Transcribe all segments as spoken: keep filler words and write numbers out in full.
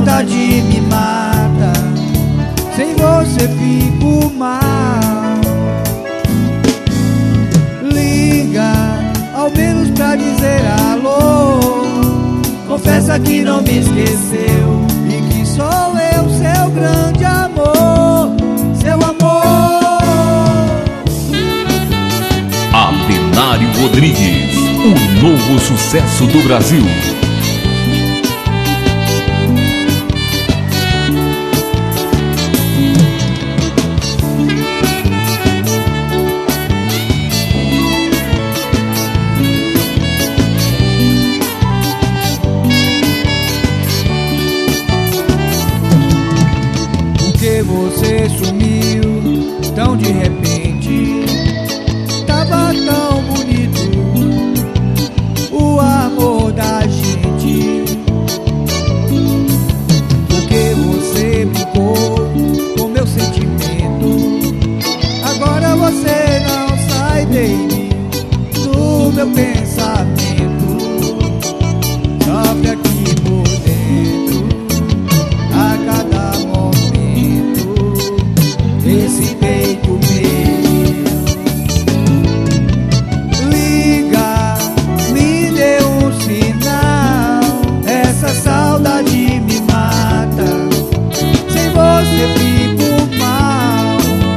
saudade me mata, sem você fico mal. Liga, ao menos pra dizer alô. Confessa que não me esqueceu e que sou eu seu grande amor, seu amor. Abenário Rodrigues, o novo sucesso do Brasil. Você sumiu tão de repente, tava tão bonito o amor da gente. Porque você brincou com meu sentimento, agora você não sai, baby, do meu pensamento. Sofre aqui por dentro a cada esse peito meu. Liga, me dê um sinal, essa saudade me mata, sem você fico mal.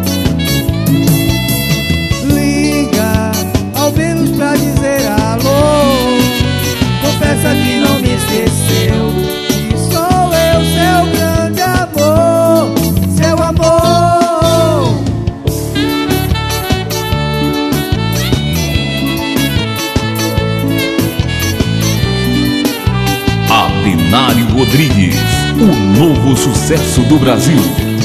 Liga, ao menos pra dizer alô. Confessa que não me esqueceu, que sou eu seu grande amor, seu amor. Abenário Rodrigues, o novo sucesso do Brasil.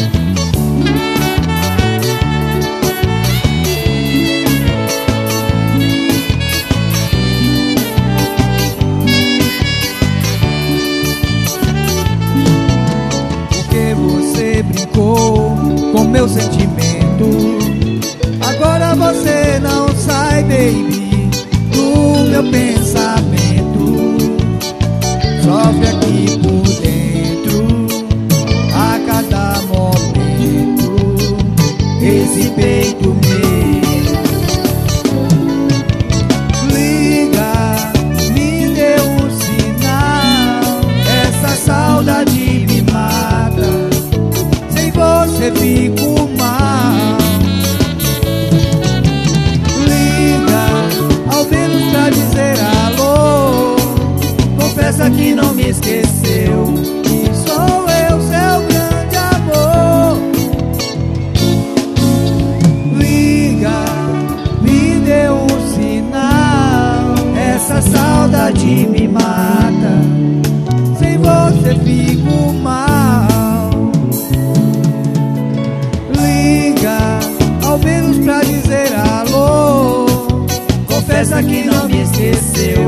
Porque você brincou com meu sentimento, agora você não sai, baby, do meu pensamento. Sofre aqui por dentro a cada momento esse peito meu. Liga, me dê um sinal, essa saudade me mata, sem você fico mal. Liga, ao menos pra dizer alô. Confessa que não me esqueceu, que sou eu seu grande amor. Liga, me dê um sinal, essa saudade me mata, sem você fico mal. Liga, ao menos pra dizer alô. Confessa que não me esqueceu,